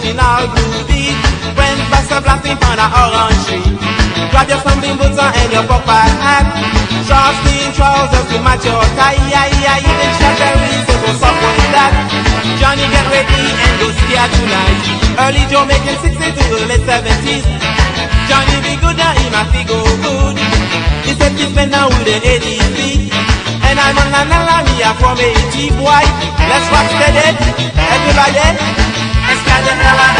looking all groovy. When Buster blasting on a orange tree. Grab your stumbling boots on and your papa hat. Short sleeve trousers to match your tie. Even strawberries to go soft with that. Johnny get ready and go ski tonight. Early Joe making 60s to the late 70s. Johnny be good now, he might be go good. He said he's been now with an 80s beat. And I'm on la me from 80 boy. Let's rock steady, everybody. Let's get the hell out.